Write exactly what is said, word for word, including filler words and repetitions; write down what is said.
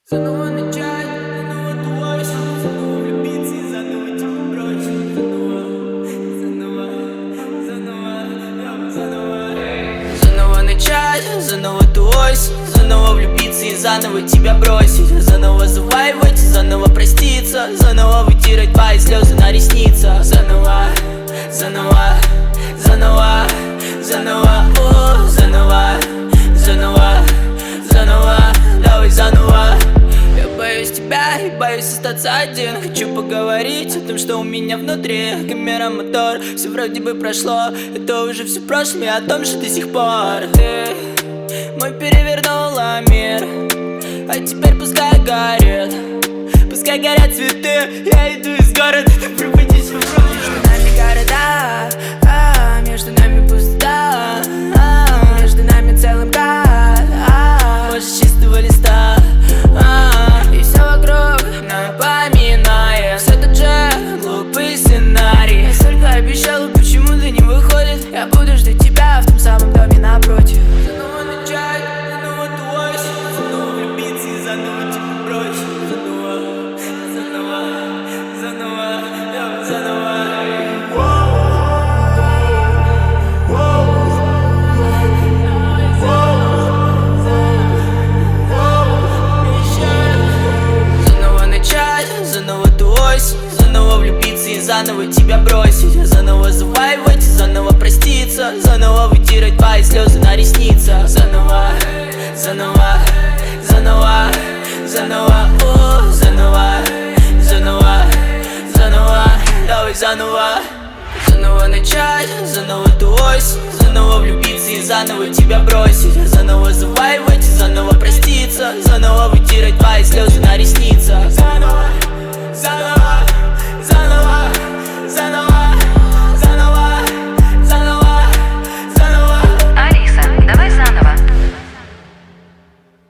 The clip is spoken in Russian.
Заново начать, заново твой, заново влюбиться и заново тебя бросить. Заново, заново, заново, заново. Заново начать, заново твой, заново влюбиться и заново тебя бросить. Заново заваивать, заново проститься, заново вытирать твои слезы на ресницах. Заново, заново, заново, заново, о, заново, заново, заново, давай заново. Я боюсь тебя и боюсь остаться один. Хочу поговорить о том, что у меня внутри. Камера, мотор, все вроде бы прошло. Это уже все прошлым, и о том же до сих пор. Ты мой перевернула мир, а теперь пускай горит, пускай горят цветы. Я иду из города, ты пропадись в рот. Между нами города, а, между нами пустота, а, между нами целым гад, а, может чистого листа, а, и все вокруг напоминает все тот же глупый сценарий. Я столько обещала, почему-то не выходит. Я буду ждать тебя в том самом доме напротив. Заново начать, заново твой, заново влюбиться и заново тебя бросить. Заново, заново, заново, да, заново. Заново начать, заново твой, заново влюбиться и заново тебя бросить. Заново заваивать, заново проститься, заново вытирать твои слезы на ресницах. Заново, заново, заново, заново, о, заново, заново, заново, давай заново. Заново начать, заново твой, заново влюбиться и заново тебя бросить. Заново заваивать, заново проститься, заново вытирать твои слезы на ресницах. Заново.